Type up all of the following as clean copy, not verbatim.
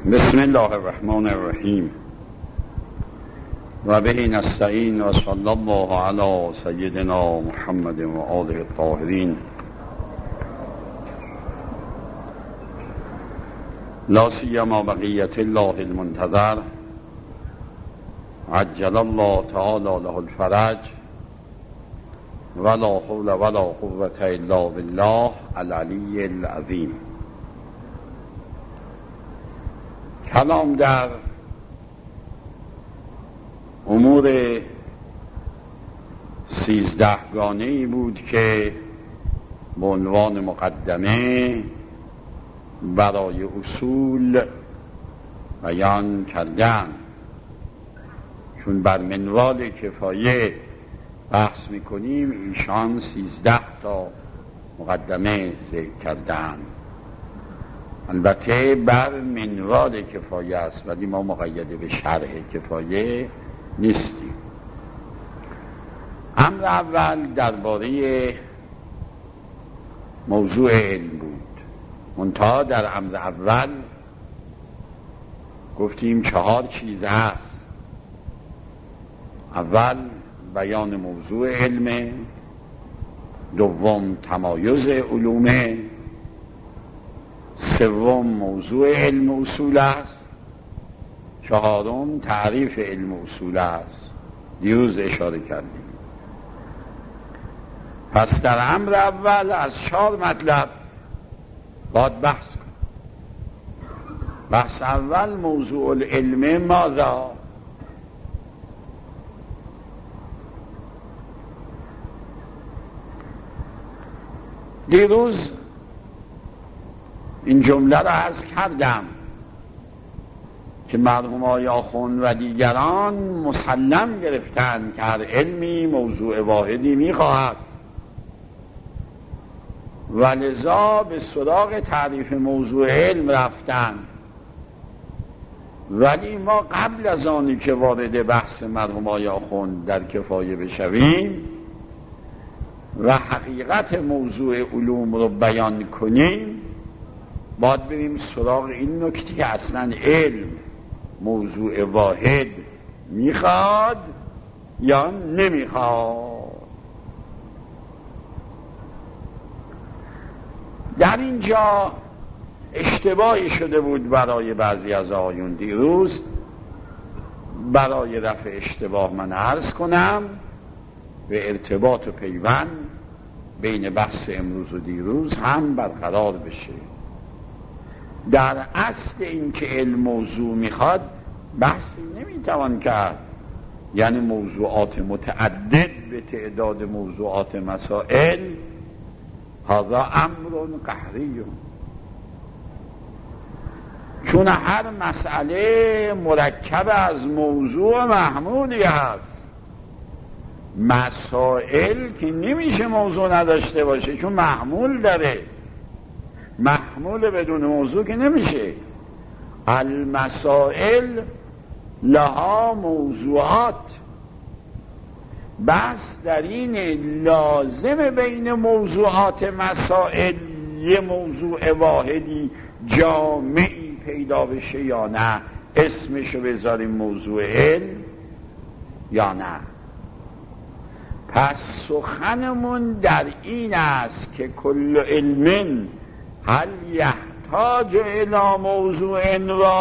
بسم الله الرحمن الرحیم و به نستعین و صلی الله علی سیدنا محمد و آله الطاهرین. لا سیما بقیت الله المنتظر عجل الله تعالی له الفرج ولا حول ولا قوة الا بالله العلی العظیم. کلام در امور 13 گانه‌ای بود که به عنوان مقدمه برای اصول بیان کردن، چون بر منوال کفایه بحث میکنیم ایشان 13 تا مقدمه ذکر کردن. البته بر منوال کفایه است ولی ما مقید به شرح کفایه نیستیم. امر اول درباره موضوع علم بود. منتها در امر اول گفتیم 4 چیز هست. اول بیان موضوع علم، دوم تمایز علومه، سوم موضوع علم اصول است، چهارم تعریف علم اصول است. دیروز اشاره کردیم. پس در امر اول از 4 مطلب باید بحث کنیم. بحث اول موضوع العلم ماذا؟ دیروز این جمله را عرض کردم که مرحوم آقای آخوند و دیگران مسلم گرفتند که هر علمی موضوع واحدی می‌خواهد و لذا به سراغ تعریف موضوع علم رفتند. ولی ما قبل از آنی که وارد بحث مرحوم آقای آخوند در کفایه بشویم و حقیقت موضوع علوم رو بیان کنیم، باید بریم سراغ این نکته که اصلا علم موضوع واحد میخواد یا نمیخواد. در اینجا اشتباهی شده بود برای بعضی از آقایون. دیروز برای رفع اشتباه من عرض کنم به ارتباط و پیوند بین بحث امروز و دیروز هم برقرار بشه. در اصل این که علم موضوع میخواد بحثی نمیتوان کرد، یعنی موضوعات متعدد به تعداد موضوعات مسائل، هذا امر قهری، چون هر مسئله مرکب از موضوع محمولی هست. مسائل که نمیشه موضوع نداشته باشه چون محمول داره. محمول بدون موضوع که نمیشه. المسائل لها موضوعات. بس در این لازم بین موضوعات مسائل یه موضوع واحدی جامعی پیدا بشه یا نه، اسمشو بذاریم موضوع علم یا نه. پس سخنمون در این است که کل علم هل یحتاج الی موضوع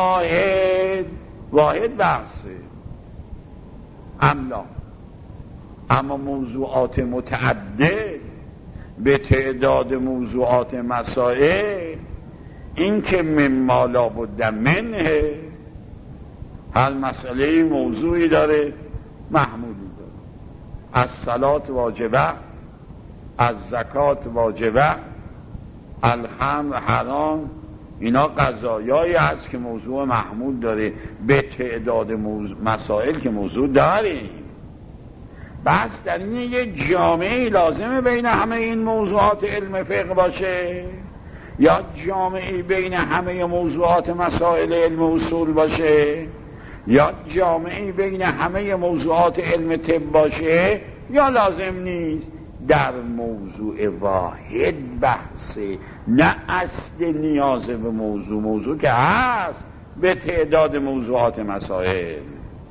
واحد بحثه املا. اما موضوعات متعدد به تعداد موضوعات مسائل، این که مما لا بد منه، هر مسئله موضوعی داره محمولی داره. از صلات واجبه، از زکات واجبه، الخمر حرام، اینا قضایایی هست که موضوع محمول داره به تعداد مسائل که موضوع داریم. بس در این یک جامعه لازمه بین همه این موضوعات علم فقه باشه، یا جامعه بین همه موضوعات مسائل علم اصول باشه، یا جامعه بین همه موضوعات علم طب باشه، یا لازم نیست. در موضوع واحد بحثه، نه اصل نیاز به موضوع که هست به تعداد موضوعات مسائل.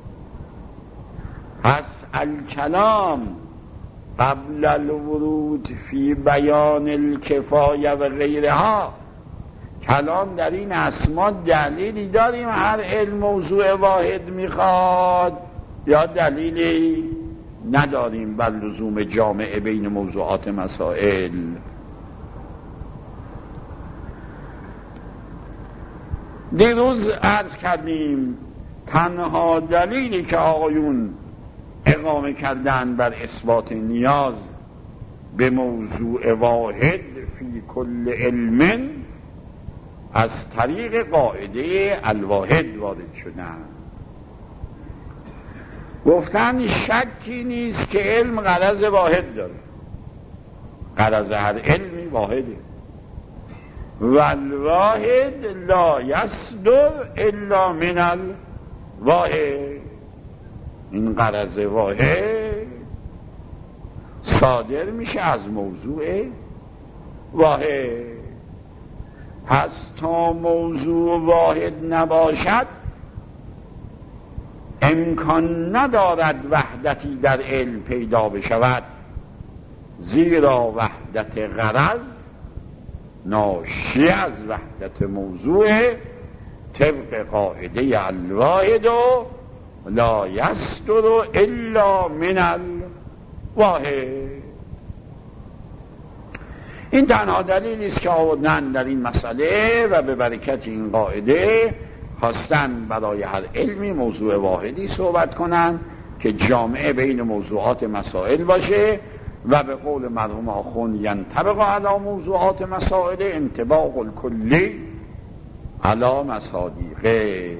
پس الکلام قبل الورود فی بیان الکفایه و غیرها، کلام در این اسما دلیلی داریم هر علم موضوع واحد میخواد یا دلیلی نداریم بر لزوم جامعه بین موضوعات مسائل؟ دیروز عرض کردیم تنها دلیلی که آقایون اقامه کردن بر اثبات نیاز به موضوع واحد فی کل علم از طریق قاعده الواحد وارد شدن. گفتن شکی نیست که علم غرض واحد داره، غرض هر علمی واحده، والواحد لا یصدر الا من الواحد. این غرض واحد صادر میشه از موضوع واحد. پس تا موضوع واحد نباشد امکان ندارد وحدتی در علم پیدا بشود، زیرا وحدت غرض ناشی از وحدت موضوع طبق قاعده الواحد و لا یصدر الا من الواحد. این تنها دلیلی است که آوردن در این مسئله و به برکت این قاعده خواستن برای هر علمی موضوع واحدی صحبت کنن که جامعه بین موضوعات مسائل باشه و به قول مرحوم آخوند ینطبق علی موضوعات مسائل انطباق الکلی علی مصادیقه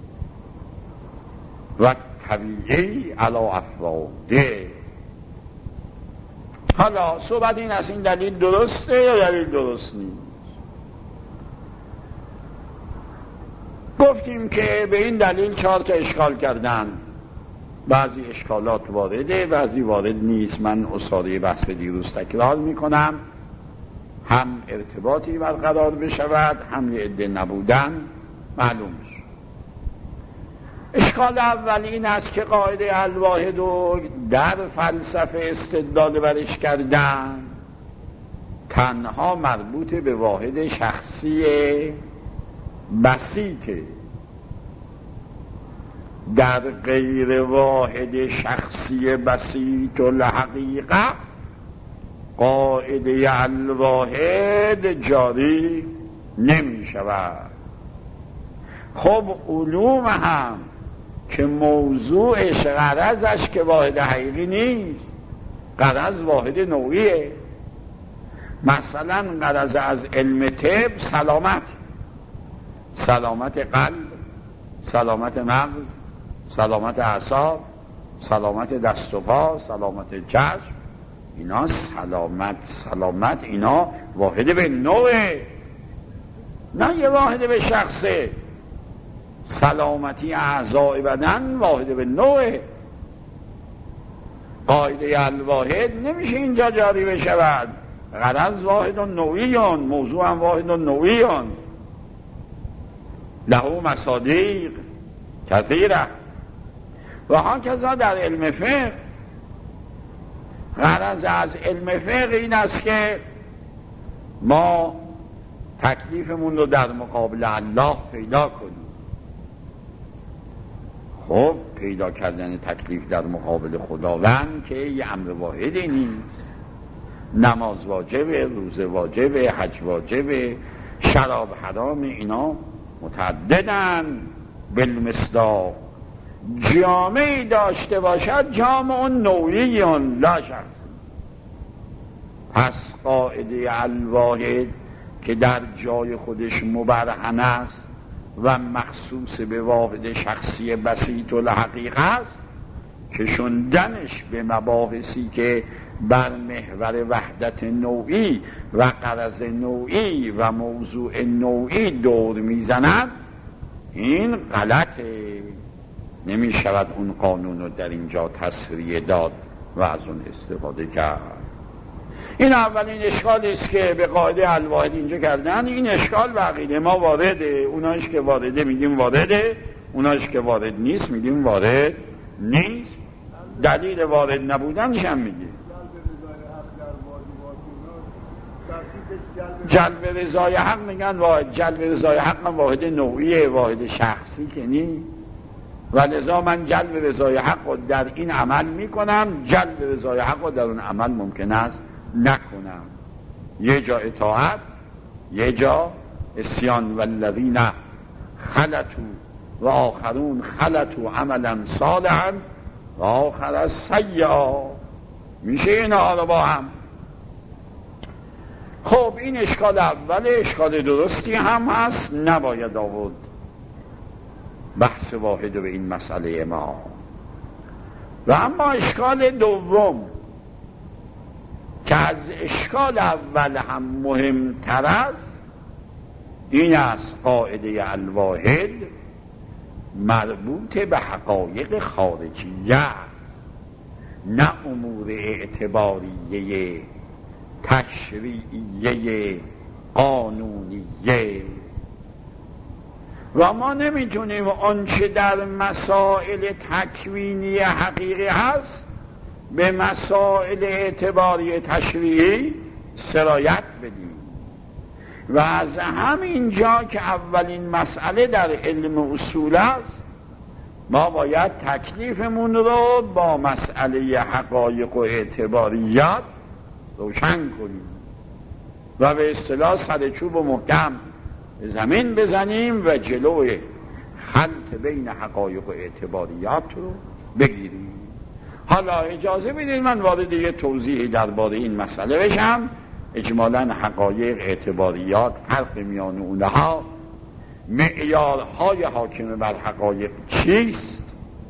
و طبیعی علی افراده. حالا صحبت این است این دلیل درسته یا دلیل درست نیست؟ گفتیم که به این دلیل 4 تا اشکال کردن، بعضی اشکالات وارده بعضی وارد نیست. من اصاره بحث دیروز تکرار میکنم، هم ارتباطی برقرار بشود هم عده نبودن معلوم میشه. اشکال اول این است که قاعده الواحد رو در فلسفه استدلال برش کردن تنها مربوط به واحد شخصی بسیطه، در غیر واحد شخصی بسیط الحقیقه قاعده الواحد جاری نمی شود. خب علوم هم که موضوعش غرضش که واحد حقیقی نیست، غرض واحد نوعیه. مثلا غرض از علم طب سلامت قلب، سلامت مغز، سلامت اعصاب، سلامت دست و پا، سلامت چشم، اینا سلامت اینا واحد به نوعه، نه یه واحد به شخصه. سلامتی اعضای بدن واحد به نوعه. قاعده الواحد نمیشه اینجا جاری بشود. غرض واحد و نوعیان، موضوع هم واحد و نوعیان، له مصادیق کثیره. و هاکذا در علم فقه غرض از علم فقه این است که ما تکلیفمون رو در مقابل الله پیدا کنیم. خب پیدا کردن تکلیف در مقابل خداوند که یه امر واحدی نیست. نماز واجبه، روزه واجبه، حج واجبه، شراب حرام، اینا متعددن بالمصداق. جامعی داشته باشد جامع نوعیون لا شخص. پس قاعده الواحد که در جای خودش مبرهن است و مخصوص به واحد شخصی بسیط الحقیقه است، کشوندنش به مباحثی که بر محور وحدت نوعی و غرض نوعی و موضوع نوعی دور میزنند، این غلطه. نمی شود اون قانون رو در اینجا تصریح داد و از اون استفاده کرد. این اولین اشکالی است که به قاعده الواحد اینجا کردن. این اشکال به عقیده ما وارده، اوناش که وارده میگیم وارده، اوناش که وارد نیست میگیم وارد نیست. دلیل وارد نبودنش هم میگیم. جلب رضای حق میگن واحد، جلب رضای حق هم واحد نوعیه، واحد شخصی که نی، و لذا من جلب رضای حق رو در این عمل میکنم، جلب رضای حق رو در اون عمل ممکن است نکنم. یه جا اطاعت، یه جا اسیان. والذین خلطوا و آخرون خلطوا عملا صالحا و آخر سیئا. میشه اینا رو با هم. خب این اشکال اول، اشکال درستی هم هست، نباید آورد بحث واحد به این مسئله ما. و اما اشکال دوم که از اشکال اول هم مهمتر است، این است قاعده الواحد مربوط به حقایق خارجیه است، نه امور اعتباریه تشریعیه قانونیه. و ما نمیتونیم آنچه در مسائل تکوینی حقیقی هست به مسائل اعتباری تشریعی سرایت بدیم. و از همین جا که اولین مسئله در علم اصول است، ما باید تکلیفمون رو با مسئله حقایق و اعتباریات روشن کنیم و به اصطلاح سر چوب و محکم زمین بزنیم و جلوی خلط بین حقایق و اعتباریات رو بگیریم. حالا اجازه بدید من وارد یه توضیحی درباره این مسئله بشم. اجمالاً حقایق، اعتباریات، فرق میان اونها، معیارهای حاکم بر حقایق چیست،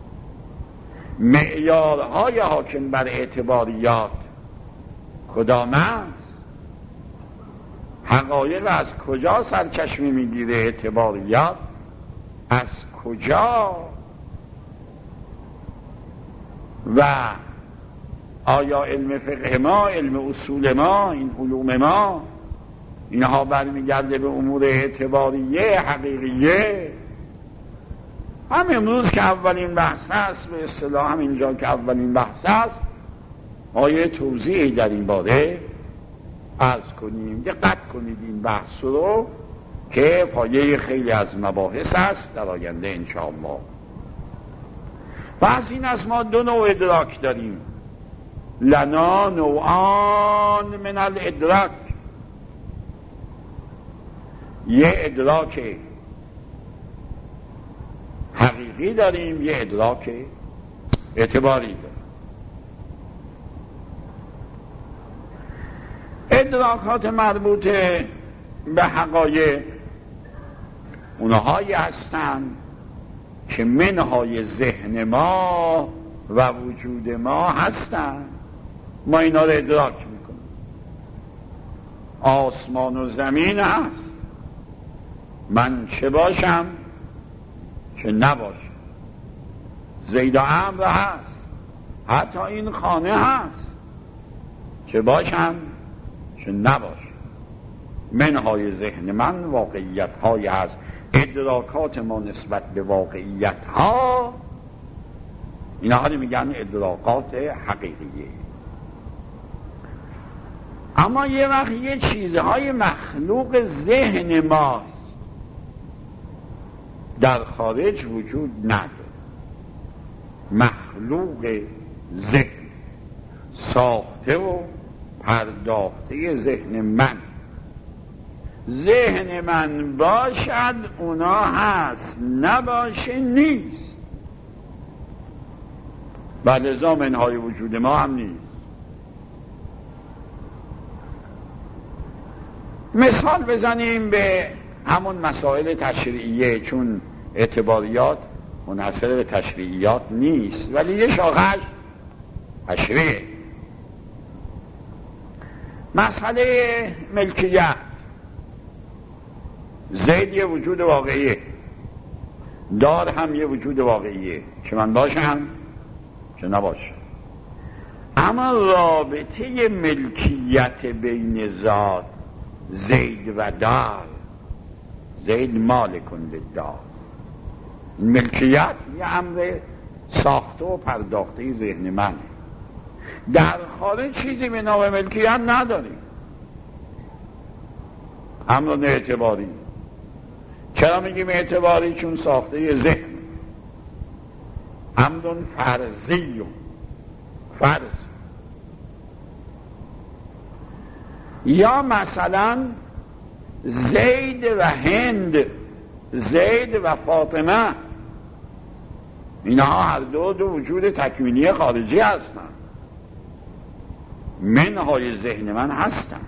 معیارهای حاکم بر اعتباریات کدام است، حقایق از کجا سرچشمه میگیره، اعتباریات از کجا، و آیا علم فقه ما، علم اصول ما، این علوم ما، اینها برمیگرده به امور اعتباریه حقیقیه؟ هم امروز که اولین بحث است، به اصطلاح هم اینجا که اولین بحث است، آیه توضیحی در این باره عرض کنیم. دقت کنید این بحث رو که پایه خیلی از مباحث است در آینده انشاءالله. پس این از ما دو نوع ادراک داریم. لنا نوعان من الادراک، یه ادراک حقیقی داریم، یه ادراک اعتباری داریم. ادراکات مربوط به حقایق اونهایی هستند که منهای ذهن ما و وجود ما هستند. ما اینا رو ادراک میکنیم. آسمان و زمین هست، من چه باشم چه نباشم، زید و عمرو هست، حتی این خانه هست، چه باشم چه نباشم. منهای ذهن من واقعیت های هست. ادراکات ما نسبت به واقعیت ها، اینها رو میگن ادراکات حقیقیه. اما یه وقت یه چیزهای مخلوق ذهن ماست در خارج وجود نداره. مخلوق ذهن، ساخته و پرداخته ذهن من، ذهن من باشد اونا هست، نباشه نیست. بله لذا منهای وجود ما هم نیست. مثال بزنیم به همون مسائل تشریعیه، چون اعتباریات منحصر به تشریعیات نیست ولی یه شاخش تشریعه. مسئله ملکیت، زید یه وجود واقعیه، دار هم یه وجود واقعیه، چه من باشم چه نباشم. اما رابطه ملکیت بین ذات زید و دار، زید مالک للدار، ملکیت یه امر ساخته و پرداخته ذهن منه. در خارج چیزی به نام ملکیت نداریم. امر اعتباری. چرا میگیم اعتباری؟ چون ساخته ذهن. امر فرضی، فرض. یا مثلا زید و هند، زید و فاطمه، اینها هر دو وجود تکوینی خارجی هستند، منهای ذهن من هستند،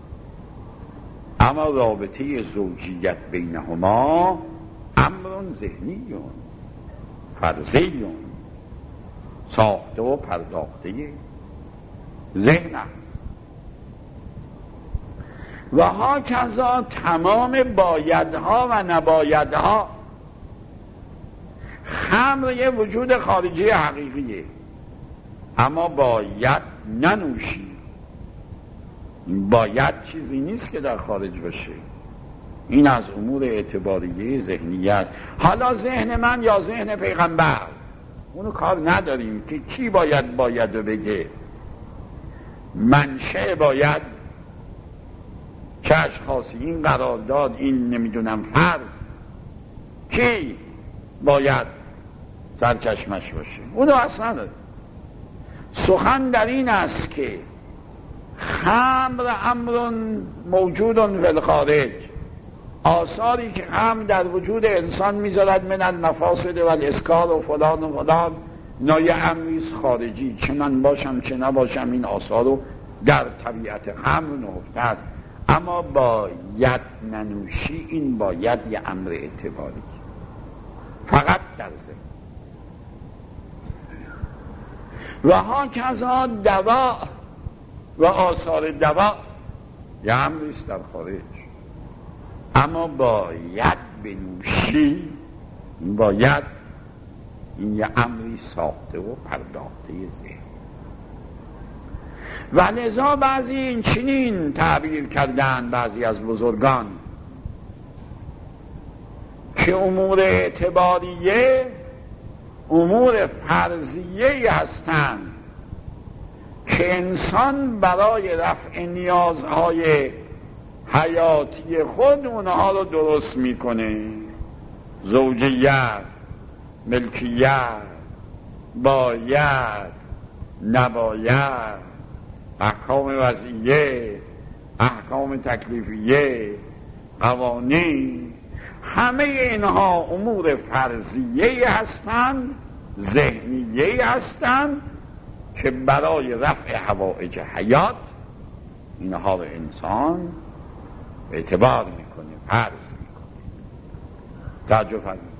اما رابطه زوجیت بینهما امر ذهنی فرضی ساخته و پرداخته ذهن است. و هاکذا تمام بایدها و نبایدها. خمر یه وجود خارجی حقیقیه، اما باید ننوشی. باید چیزی نیست که در خارج باشه، این از امور اعتباریه ذهنیت. حالا ذهن من یا ذهن پیغمبر، اونو کار نداریم که کی باید رو بگه. منشأ باید چه اشخاصی، این قرارداد، این نمیدونم فرض، کی باید سرچشمش باشه، اونو اصلا نداره. سخن در این است که خمر امر موجود فی الخارج، آثاری که خمر در وجود انسان میذارد من المفاسد و الاسکار و فلان و فلان، نایه امریز خارجی، چه من باشم چه نباشم این آثار رو در طبیعت خمر نهفته است. اما باید ننوشی، این باید یه امر اعتباری فقط در ذهن. و هاکذا دوا و آثار دوا یه امریست در خارج، اما باید بنوشی، این باید، این یه امری ساخته و پرداخته ذهن. و لذا بعضی این چنین تعبیر کردن بعضی از بزرگان که امور اعتباریه امور فرضیه هستند که انسان برای رفع نیازهای حیاتی خود اونها رو درست میکنه. زوجیت، ملکیت، باید، نباید، احکام وضعیه، احکام تکلیفیه، قوانین، همه اینها امور فرضیه هستند، ذهنیه هستند که برای رفع حوائج حیات اینها رو انسان اعتبار میکنه، فرض میکنه. توجه فرمایید.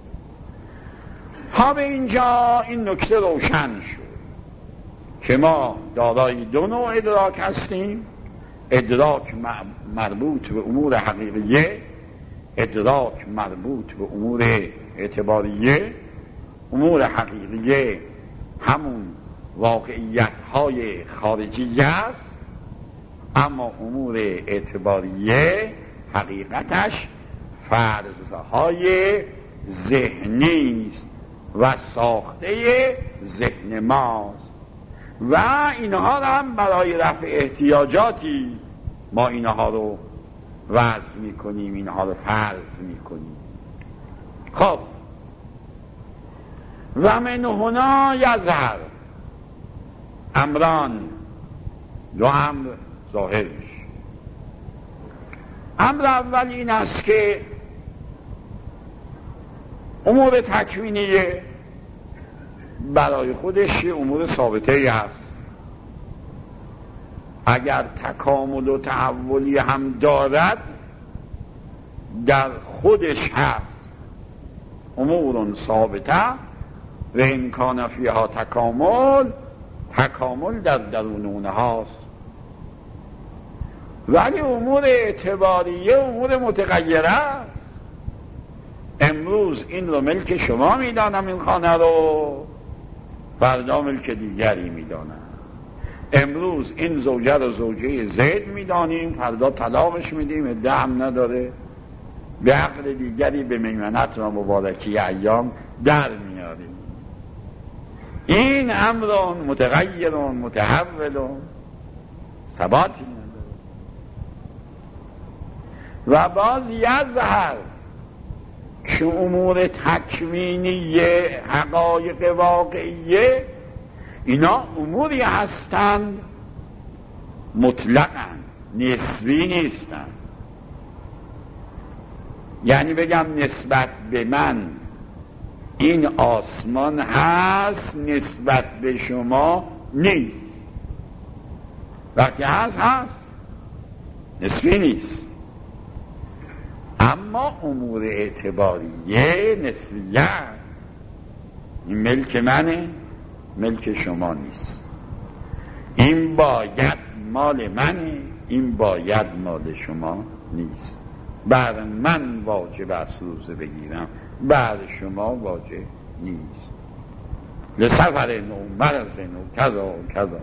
ها به اینجا این نکته روشن شد که ما دارای دو نوع ادراک هستیم: ادراک مربوط به امور حقیقیه، ادراک مربوط به امور اعتباریه. امور حقیقیه همون واقعیت های خارجی است، اما امور اعتباریه حقیقتش فرضهای ذهنی است و ساخته ذهن ماست و اینها رو هم برای رفع احتیاجاتی ما اینها رو وضع میکنیم، اینها رو فرض میکنیم. خب و من هنا یظهر امران، دو امر ظاهرش. امر اول این است که امور تکوینیه برای خودش امور ثابته هست، اگر تکامل و تحولی هم دارد در خودش هست. امور ثابته و امکان فیها تکامل، تکامل در درون اونهاست. ولی امور اعتباریه امور متغیره است. امروز این رو ملک شما میدانم، این خانه رو، فردا ملک دیگری میدانم. امروز این زوجه رو زوجه زید میدانیم، فردا طلاقش میدیم، عده هم نداره، به عقل دیگری به میمنت و مبارکی ایام در میاریم. این امر متغیر متحول ثباتی نداره. و باز یظهر که امور تکوینیه، حقایق واقعیه، اینا اموری هستند مطلقاً، نسبی نیستند. یعنی بگم نسبت به من این آسمان هست، نسبت به شما نیست. وقتی هست نسبی نیست. اما امور اعتباریه نسبیه، این ملک منه، ملک شما نیست. این باید مال منه، این باید مال شما نیست. بر من واجب است روزه بگیرم، بر شما واجب نیست. لسفر نو مرز نو کذا و کذا.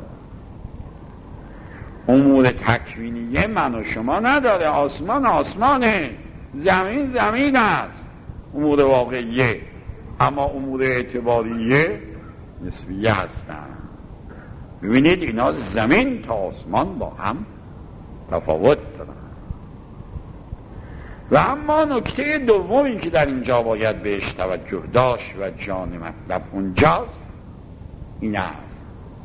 امور تکوینیه من و شما نداره. آسمان آسمانه، زمین زمین است، امور واقعیه. اما امور اعتباریه نسبیه هستند. ببینید اینا زمین تا آسمان با هم تفاوت دارن. و اما نکته دومی که در اینجا باید بهش توجه داشت و جان مطلب اونجاست، این است: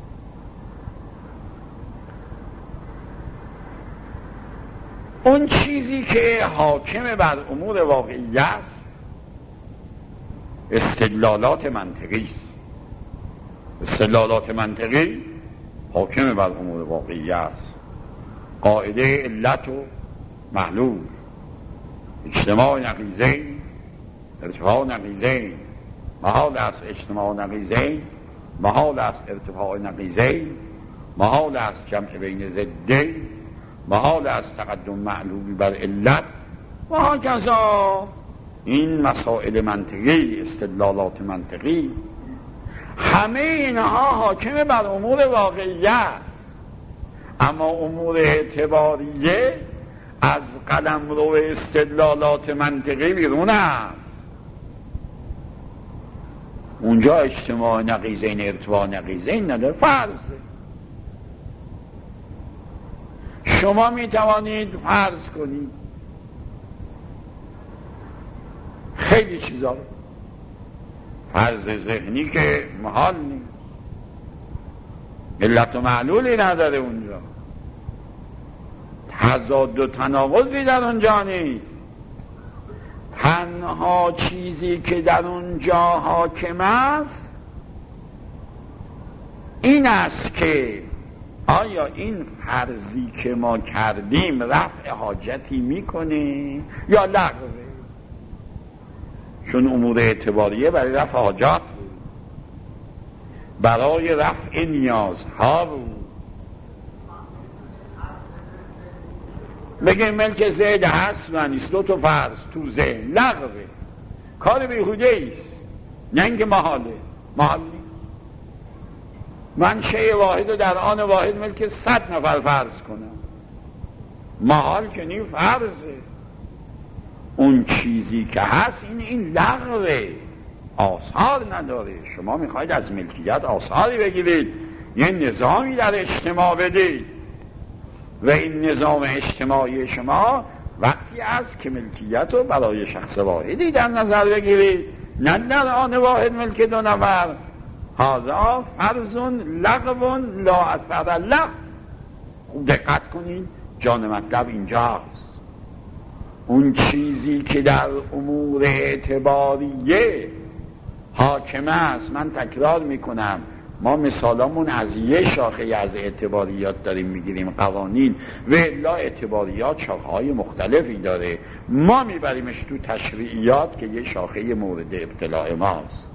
اون چیزی که حاکم بر امور واقعی است استدلالات منطقی است. استدلالات منطقی حاکم بر امور واقعی است. قاعده علت و معلول، اجتماع نقیضین، ارتفاع نقیضین، محال است اجتماع نقیضین، محال است ارتفاع نقیضین، محال است جمع بین ضدین، محال است تقدم معلولی بر علت و هکذا. این مسائل منطقی، استدلالات منطقی، همه اینها حاکم بر امور واقعی است. اما امور اعتباریه از قلمرو استدلالات منطقی بیرون است. اونجا اجتماع نقیضین، ارتفاع نقیضین نداره. فرضه شما می توانید فرض کنید خیلی چیزا، فرض ذهنی که محال نیست، علت و معلولی نداره اونجا، تضاد و تناقضی در اونجا نیست. تنها چیزی که در اونجا حاکم است این است که آیا این فرضی که ما کردیم رفع حاجتی میکنه یا لغوه. چون امور اعتباریه برای رفع حاجات بود، برای رفع نیازها بود. بگه ملک زید هست و نیست، دو تا فرض تو ذهن، لغوه، کار بیهوده ایست، نه اینکه محاله. محال نیست. من شیء واحد رو در آن واحد ملک 100 نفر فرض کنم، محال که نیم فرضه. اون چیزی که هست این لغوه، آثار نداره. شما میخواید از ملکیت آثاری بگیرید، یه نظامی در اجتماع بدید و این نظام اجتماعی شما وقتی است که ملکیت رو برای شخص واحدی در نظر بگیرید، نه در آن واحد ملک 2 نفر. هذا فرض لغو لا اثر له. خوب دقت کنید، جان مطلب اینجاست. اون چیزی که در امور اعتباریه حاکم است، من تکرار میکنم، ما مثالامون از یه شاخه از اعتباریات داریم میگیریم، قوانین، و الا اعتباریات شاخه‌های مختلفی داره، ما میبریمش تو تشریعیات که یه شاخه مورد ابتلاع ماست.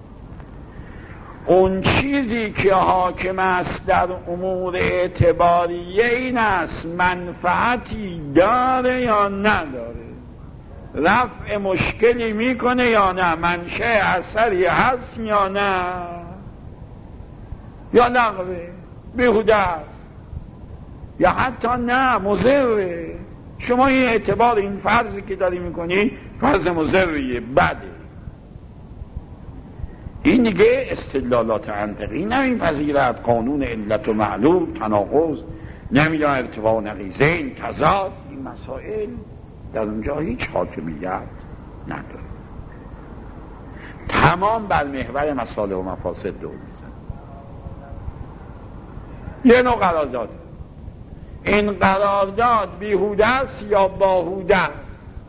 اون چیزی که حاکم است در امور اعتباریه این است منفعتی داره یا نداره، رفع مشکلی میکنه یا نه، منشأ اثری هست یا نه، یا لغوه. بیهوده است، یا حتی نه مضره. شما این اعتبار این فرضی که داری میکنی فرض مضریه، بده. این دیگه استدلالات منطقی نمیپذیرد. قانون علت و معلول، تناقض، نمیدونم ارتباط نقیضین، تضاد، این مسائل در اونجا هیچ حاکمیت نداره. تمام بر محور مصالح و مفاسد دور میزن. یه نوع قرارداد، این قرارداد بیهوده است یا باهوده است،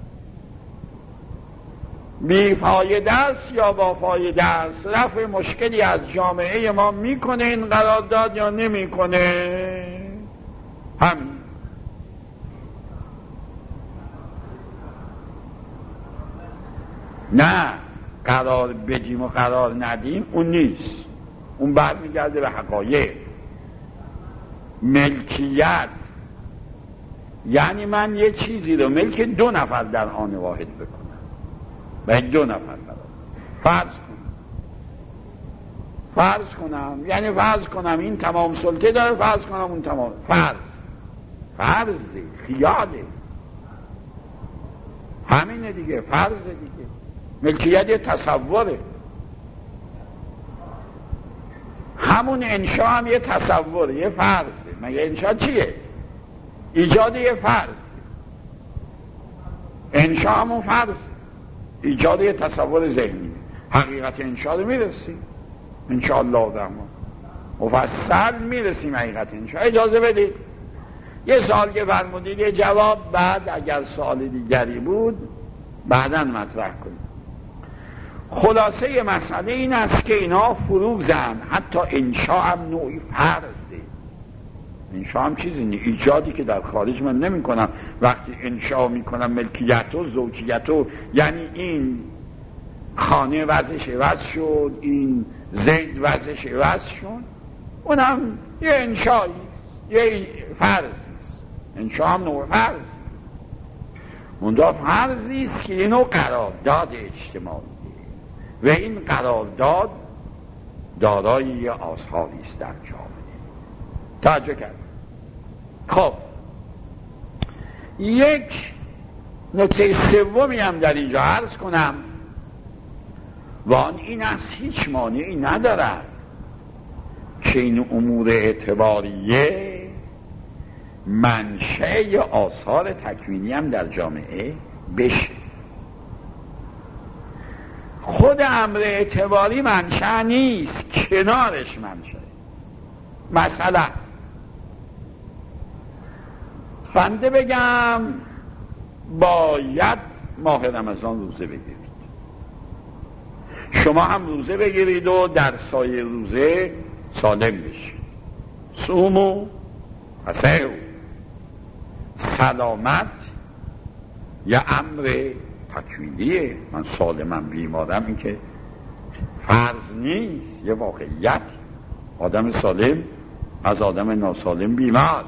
بیفایده است یا با فایده است، رفع مشکلی از جامعه ما میکنه این قرارداد یا نمیکنه؟ همین. نه قرار بدیم و قرار ندیم اون نیست، اون برمیگرده به حقایق. ملکیت یعنی من یه چیزی رو ملک دو نفر در آن واحد بکنم و دو نفر فرض کنم یعنی فرض کنم این تمام سلطه داره، فرض کنم اون تمام، فرضه، خیاله، همینه دیگه، فرضه دیگه. ملکیت یه تصوره، همون انشا هم یه تصوره، یه فرضه. مگه انشا چیه؟ ایجاد یه فرض. انشا همون فرض، ایجاد یه تصور ذهنی. حقیقت انشا رو میرسیم انشاءالله درمان مفصل میرسیم حقیقت انشا. اجازه بدید یه سال که فرمودید یه جواب بعد اگر سوال دیگری بود بعداً مطرح کنیم. خلاصه مسئله این است که اینا فروغن. حتی انشا هم نوعی فرضه. انشا هم چیزی نیست، ایجادی که در خارج من نمی کنم. وقتی انشا می کنم ملکیت و زوجیت و یعنی این خانه وضعش عوض شد، این زید وضعش عوض شد، اونم یه انشایی است، یه فرضی است. انشا هم نوع فرض. اونجا فرضی است که اینو قرارداد اجتماعی و این قرارداد دارای آثاری است در جامعه. توجه کرد. خب یک نکته سومی هم در اینجا عرض کنم و آن این است هیچ مانعی ندارد که این امور اعتباریه منشأ آثار تکوینی هم در جامعه بشه. خود امر اعتباری منشأ نیست، کنارش منشأ. مثلا بنده بگم باید ماه رمضان روزه بگیرید، شما هم روزه بگیرید و در سایه روزه سالم بشید. صوموا فصحوا. سلامت یا امر تکوینیه. من سالمم بیمارم این که فرض نیست، یه واقعیت. آدم سالم از آدم ناسالم بیمار.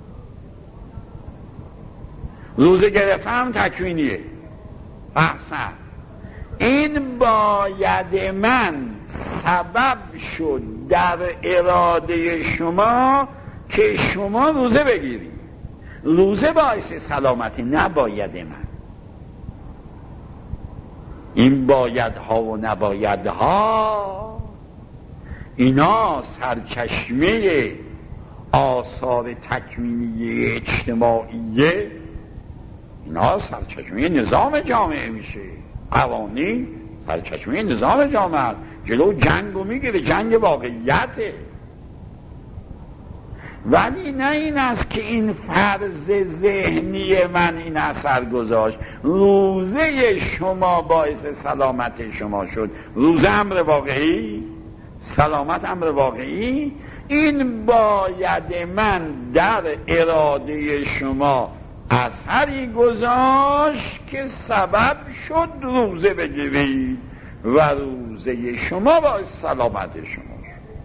روزه گرفتم تکوینیه. احسن. این باید من سبب شد در اراده شما که شما روزه بگیرید. روزه باعث سلامتی، نباید من. این بایدها و نبایدها اینا سرچشمه آثار تکوینی اجتماعیه، اینا سرچشمه نظام جامعه میشه. قوانین سرچشمه نظام جامعه جلو جنگو میگیره، جنگ واقعیته. ولی نه این است که این فرض ذهنی من این اثر گذاشت. روزه شما باعث سلامت شما شد. روزه امر واقعی، سلامت امر واقعی. این باید من در اراده شما اثری گذاشت که سبب شد روزه بگیرید و روزه شما باعث سلامت شما شد.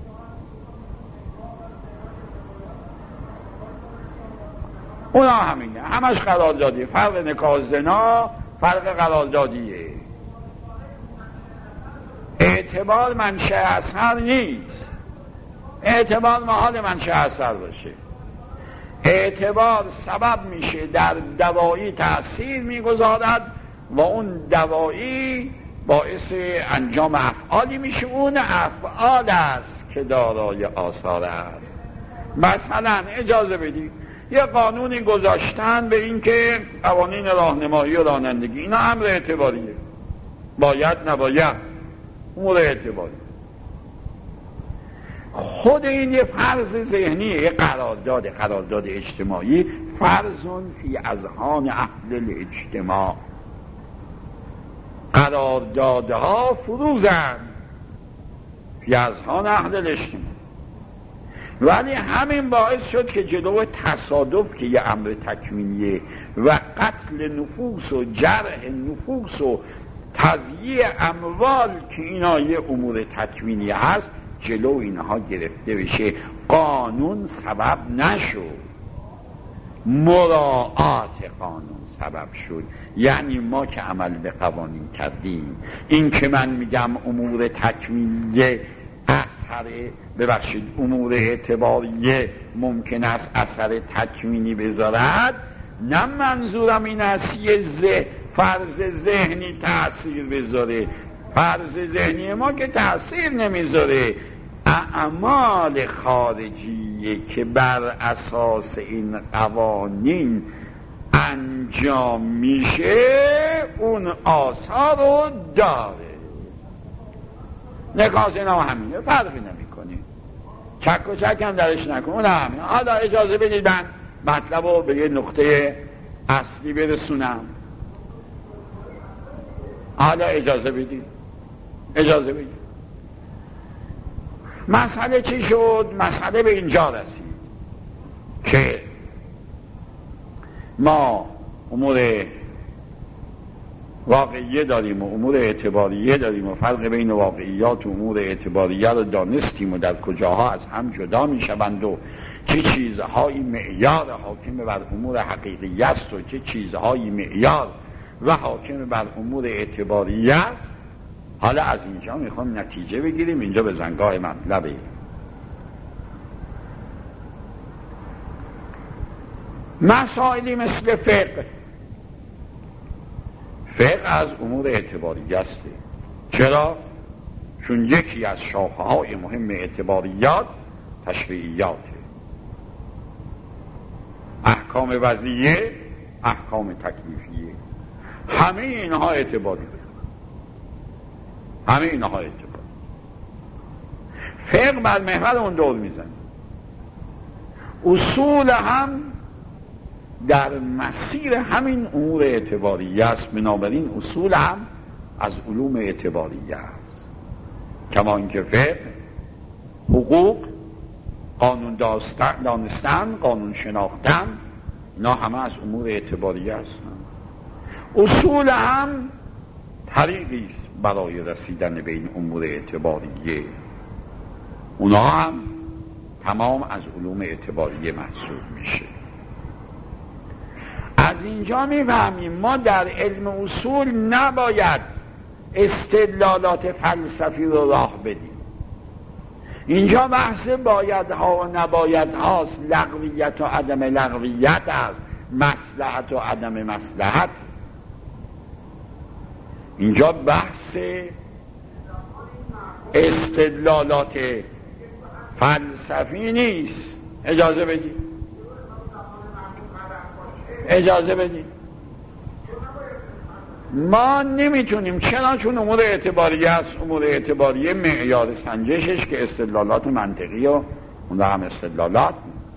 اونا همینه، همش قراردادیه. فرق نکاح زنا فرق قراردادیه. اعتبار منشأ اثر نیست. اعتبار محال من چه اثر باشه. اعتبار سبب میشه در دوایی تأثیر میگذارد و اون دوایی باعث انجام افعالی میشه. اون افعال است که دارای آثار است. مثلا اجازه بدید یه قانونی گذاشتن به این که قوانین راهنمایی و رانندگی، اینا امر اعتباریه، باید نباید، امور اعتباری. خود این یه فرض ذهنیه، یه قرارداد اجتماعی، فرضون فی اذهان اهل الاجتماع. قراردادها فروزن فی اذهان اهل الاجتماع، ولی همین باعث شد که جلو تصادف که یه امر تکوینیه و قتل نفوس و جرح نفوس و تضییع اموال که اینا یه امور تکوینی هست، جلو اینها گرفته بشه. قانون سبب نشد، مراعات قانون سبب شد. یعنی ما که عمل به قوانین کردیم، این که من میگم امور تکوینیه امور اعتباریه ممکن است اثر تکوینی بذارد، نه منظورم این است یه فرض ذهنی تأثیر بذاره. فرض ذهنی ما که تأثیر نمیذاره، اعمال خارجیه که بر اساس این قوانین انجام میشه اون آثار رو داره. نکاس اینا همینه، فرقی نمیکنه، چک و چک هم درش نکن، اون همینه. حالا اجازه بدید من مطلب رو به یه نقطه اصلی برسونم. حالا اجازه بدید مسئله چی شد؟ مسئله به اینجا رسید که ما امور واقعیه داریم و امور اعتباریه داریم و فرق بین واقعیات و امور اعتباریه رو دانستیم و در کجاها از هم جدا می شوند و چه چیزهایی معیار حاکم بر امور حقیقی است و چه چیزهایی معیار و حاکم بر امور اعتباریه است. حالا از اینجا میخوام نتیجه بگیریم، اینجا به زنگاه مطلبه. مسائلی مثل فقه از امور اعتباریه است. چرا؟ چون یکی از شاخه‌های مهم اعتباریات تشریعیاته، احکام وضعیه، احکام تکلیفیه، همه اینها اعتباریه. فقه بر محور اون دور میزنه، اصول هم در مسیر همین امور اعتباریه است. بنابراین اصول هم از علوم اعتباریه است، کما اینکه فقه، حقوق، قانون دانستن، قانون شناختن، اینا همه از امور اعتباریه است. اصول هم طریقی است برای رسیدن به این امور اعتباریه، اونا هم تمام از علوم اعتباریه محسوب میشه. از اینجا میفهمیم ما در علم اصول نباید استدلالات فلسفی رو راه بدیم. اینجا بحث بایدها و نبایدهاست، لغویت و عدم لغویت است، مصلحت و عدم مصلحت. اینجا بحث استدلالات فلسفی نیست. اجازه بدید ما نمیتونیم. چرا؟ چون امور اعتباریه است. امور اعتباریه معیار سنجشش که استدلالات منطقی و اون هم استدلالات.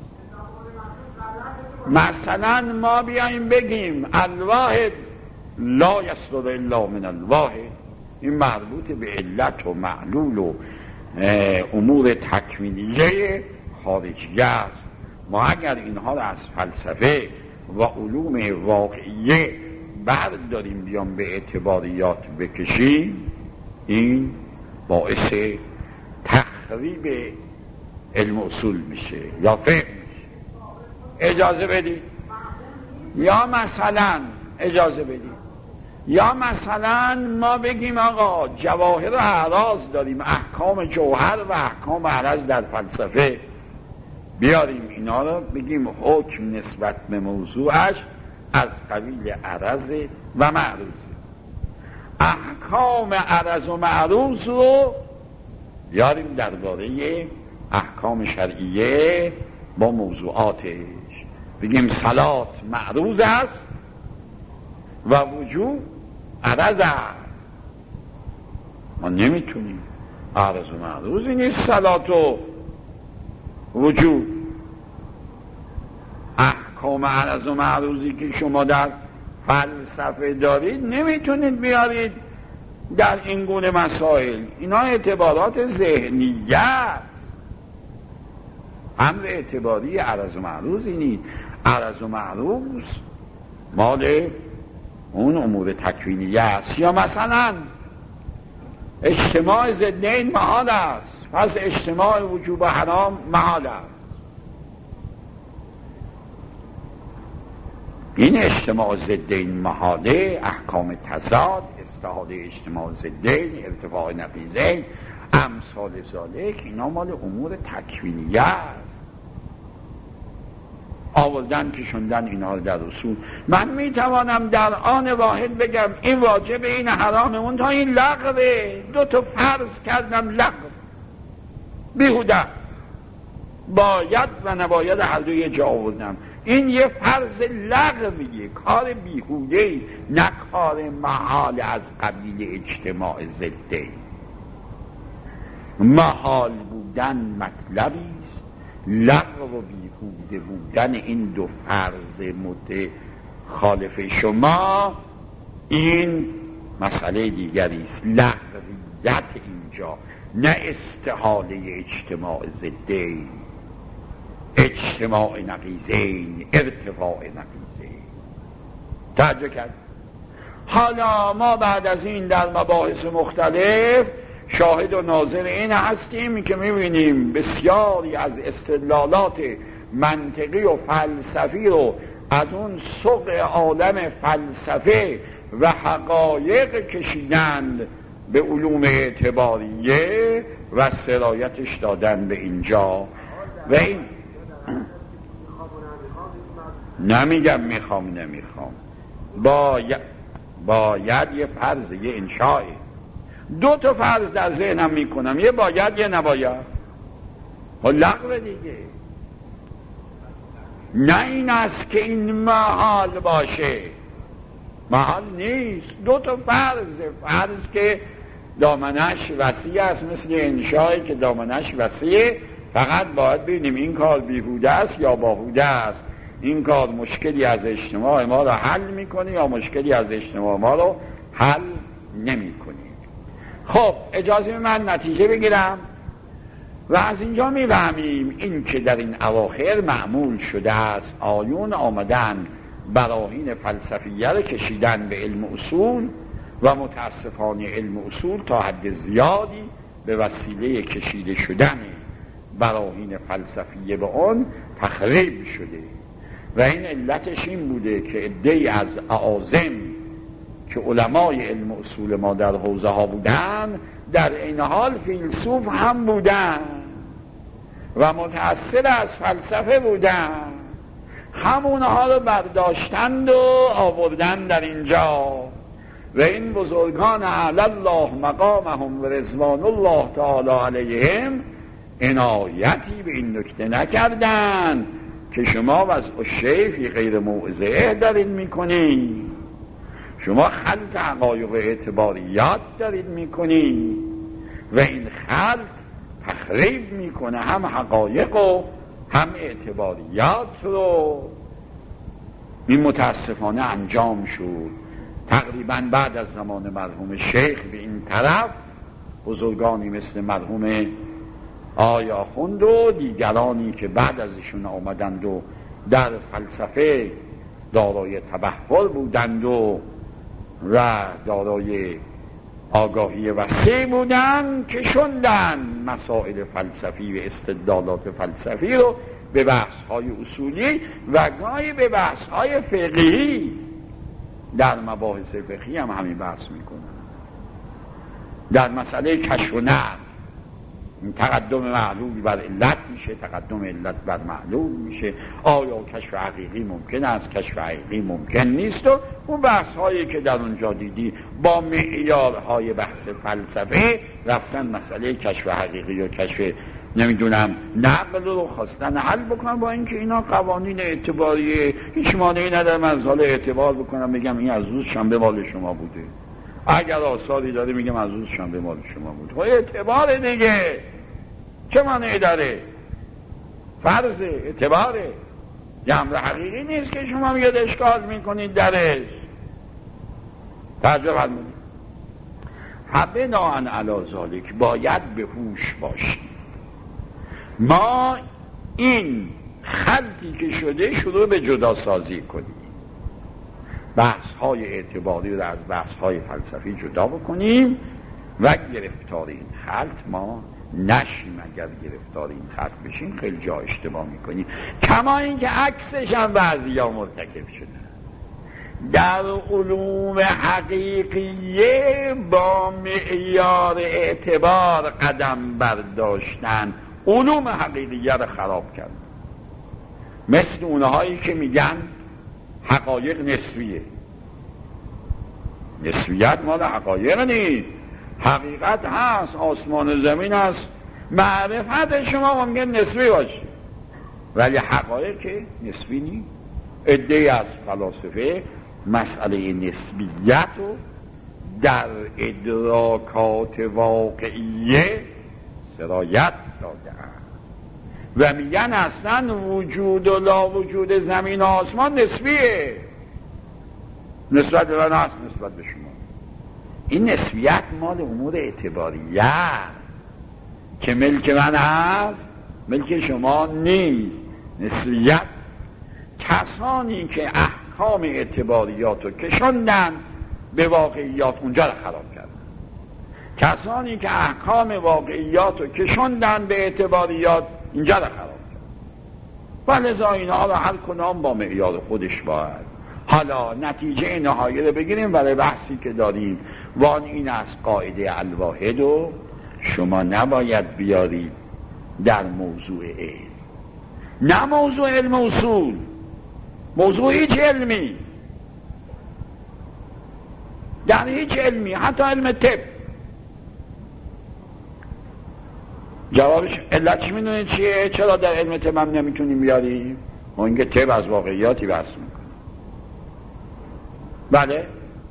مثلا ما بیاییم بگیم الواحد لا یصدر الا من الواحد، این مربوط به علت و معلول و امور تکوینیه خارجیه است. ما اگر اینها را از فلسفه و علوم واقعیه برداریم بیام به اعتباریات بکشیم، این باعث تخریب علم اصول میشه یا فقه میشه. اجازه بدید. یا مثلا اجازه بدید یا مثلا ما بگیم آقا جواهر و اعراض داریم، احکام جوهر و احکام اعراض در فلسفه، بیاریم اینا رو بگیم حکم نسبت به موضوعش از قبیل عرض و معروض. احکام عرض و معروض رو بیاریم درباره احکام شرعیه با موضوعاتش، بگیم صلات معروض است و وجوب عرض است. ما نمیتونیم، عرض و معروضی نیست صلات و وجوب. احکام عرض و معروضی که شما در فلسفه دارید نمیتونید بیارید در این گونه مسائل. اینا اعتبارات ذهنیه است، امر اعتباری عرض و معروضی نیست. عرض و معروض مال اون امور تکوینیه است. یا مثلا اجتماع ضدین محال است، پس اجتماع وجوب و حرام محال است. این اجتماع ضدین محاله، احکام تضاد، استحاله اجتماع ضدین، ارتفاع نقیضین، امثال ذالک، اینا مال امور تکوینیه است. آوردن کشوندن اینا در اصول. من میتوانم در آن واحد بگم این واجب، این حرام، اون تا این لغوه، دو تا فرض کردم لغو بیهوده، باید و نباید هر دو یه جا آوردم. این یه فرض لغویه، کار بیهوده، نه کار محال از قبیل اجتماع ضدین. محال بودن مطلبی است، لغو و بیهوده بودن این دو فرض متخالف شما این مسئله دیگری است. لغویت اینجا، نه استحاله اجتماع ضدین، اجتماع نقیضین، ارتفاع نقیضین. توجه کرد؟ حالا ما بعد از این در مباحث مختلف شاهد و ناظر این هستیم که میبینیم بسیاری از استدلالات منطقی و فلسفی رو از اون سوق عالم فلسفه و حقایق کشیدند به علوم اعتباریه و سرایتش دادن به اینجا. و این نمیگم میخوام نمیخوام، باید یه فرض، یه انشایی. دو تا فرض در ذهنم میکنم، یه باید یه نباید. لغو دیگه، نه این است که این محال باشه، محال نیست. دو تا فرض که دامنش وسیع است، مثل انشایی که دامنش وسیعه، فقط باید ببینیم این کار بیهوده است یا باهوده است، این کار مشکلی از اجتماع ما رو حل میکنه یا مشکلی از اجتماع ما رو حل نمیکنه. خب اجازه من نتیجه بگیرم و از اینجا میفهمیم این که در این اواخر معمول شده است آیون آمدن براهین فلسفیه رو کشیدن به علم اصول و متاسفانه علم اصول تا حد زیادی به وسیله کشیده شدن براهین فلسفیه به آن تخریب شده و این علتش این بوده که عده‌ای از اعاظم که علمای علم اصول ما در حوزه ها بودن در این حال فیلسوف هم بودن و متأثر از فلسفه بودن، همونها رو برداشتند و آوردن در اینجا و این بزرگان اعلی الله مقامهم و رضوان الله تعالی علیهم عنایتی به این نکته نکردن که شما وضع الشیء غیر موضعه دارید میکنید، شما خلط حقایق و اعتباریات دارید میکنید و این خلط تخریب میکنه هم حقایق و هم اعتباریات رو. این متاسفانه انجام شد تقریبا بعد از زمان مرحوم شیخ به این طرف. بزرگانی مثل مرحوم آیا خوند و دیگرانی که بعد از ایشون آمدند و در فلسفه دارای تبحر بودند و دارای آگاهی وسیع بودند که شوندن مسائل فلسفی و استدلالات فلسفی رو به بحث‌های اصولی و گاهی به بحث‌های فقهی در مباحث فقهی هم همین بحث میکنن. در مسئله کشف و نقل تقدم معلول بر علت میشه، تقدم علت بر معلول میشه، آیا کشف حقیقی ممکن است، کشف حقیقی ممکن نیست، و اون بحث هایی که در اونجا دیدی با معیارهای بحث فلسفه رفتن مسئله کشف حقیقی و کشف نمیدونم نقل رو خواستن حل بکنم، با اینکه اینا قوانین اعتباریه، هیچ مانعی نداره من از حال اعتبار بکنم بگم این از روز شنبه مال شما بوده، اگر آثاری داره میگم از روز شنبه مال شما بوده، اعتبار دیگه چه مانعی داره؟ فرض اعتباره، یه امر حقیقی نیست که شما میاد اشکال میکنید درش. تعجب فرمودید. بناءً علی ذالک باید به هوش باشیم. ما این خلطی که شده شروع به جدا سازی کنیم، بحث های اعتباری رو از بحث های فلسفی جدا بکنیم و گرفتار این خلط ما نشیم. اگر گرفتار این خط بشیم خیلی جا اشتباه میکنیم، کما اینکه عکسش هم بعضیا مرتکب شده. در علوم حقیقیه با معیار اعتبار قدم برداشتن علوم حقیقیه رو خراب کردن، مثل اونهایی که میگن حقایق نسبیه. نسبیت مال حقایق نیست، حقیقت هست، آسمان زمین هست، معرفت شما ممکن نسبی باشه ولی حقایق نسبی نیست. عده‌ای از فلاسفه مسئله نسبیت رو در ادراکات واقعیه سرایت داده‌اند و میگن اصلا وجود و لا وجود زمین و آسمان نسبیه، نسبت به من هست، نسبت به شما. این نسبیت مال امور اعتباریه است که ملک من هست ملک شما نیست. نسبیت کسانی که احکام اعتباریات رو کشاندن به واقعیات اونجا رو خراب کردن، کسانی که احکام واقعیات رو کشاندن به اعتباریات اینجا رو خراب کردن. و لذا اینها رو هر کدام با معیار خودش باید. حالا نتیجه نهایی رو بگیریم برای بحثی که داریم، وان این از قاعده الواحد و شما نباید بیارید در موضوع علم، نه موضوع علم اصول، موضوع هیچ علمی، در هیچ علمی، حتی علم طب. جوابش علتش میدونید چیه؟ چرا در علم طب هم نمیتونیم بیاریم؟ ما اینکه طب از واقعیاتی بحث میکنه. بله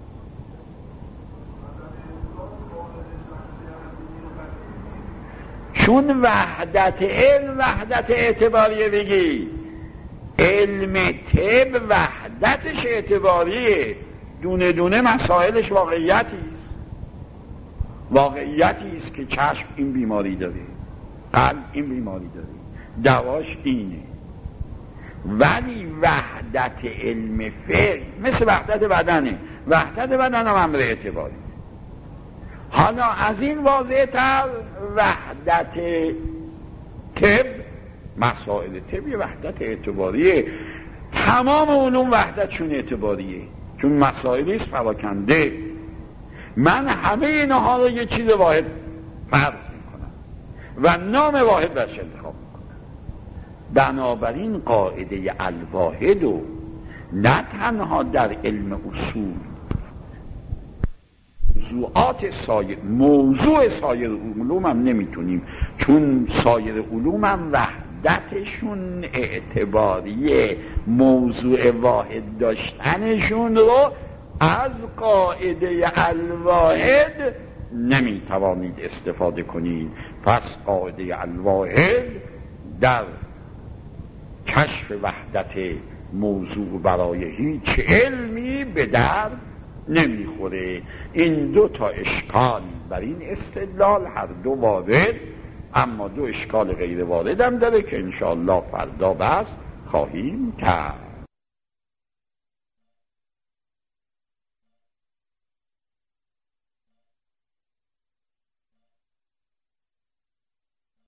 چون وحدت علم وحدت اعتباریه. بگی علم طب وحدتش اعتباریه، دونه دونه مسائلش واقعیتی است. واقعیتی است که چشم این بیماری داره، قلب این بیماری داره، دواش اینه. ولی وحدت علم فقه مثل وحدت بدنه، وحدت بدن هم امر اعتباری. حالا از این واضح تر وحدت طب، مسائل طبی وحدت اعتباریه. تمام علوم وحدتشون اعتباریه چون مسائلی است پراکنده. من همه اینها رو یه چیز واحد فرض میکنم و نام واحد برش انتخاب میکنم. بنابراین قاعده الواحد و نه تنها در علم اصول، موضوع سایر علوم هم نمیتونیم، چون سایر علوم هم وحدتشون اعتباریه. موضوع واحد داشتنشون رو از قاعده الواحد نمیتوانید استفاده کنید. پس قاعده الواحد در کشف وحدت موضوع برای هیچ علمی به در نمیخوره. این دو تا اشکال بر این استدلال هر دو وارد، اما دو اشکال غیر وارد هم داره که انشاءالله فردا بحث خواهیم کرد.